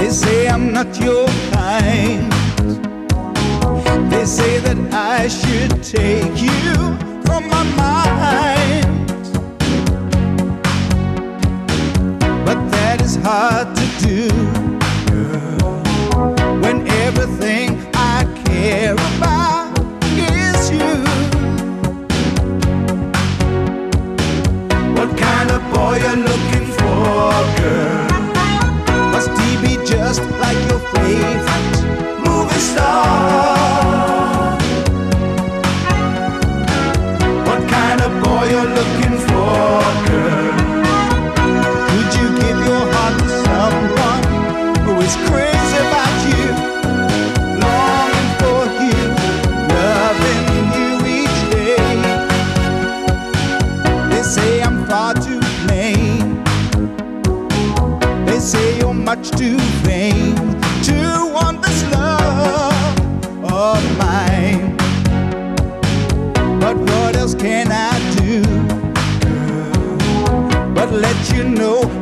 They say I'm not your kind. They say that I should take you from my mind, but that is hard to do, girl, when everything I care about is you. What kind of boy you're looking for, girl? Must he be just like your favorite movie star? What kind of boy you're looking for, girl? Could you give your heart to someone who is crazy about you, longing for you, loving you each day? They say I'm far too plain. They say you're much too vain to want this love of mine. But what else can I do, girl, but let you know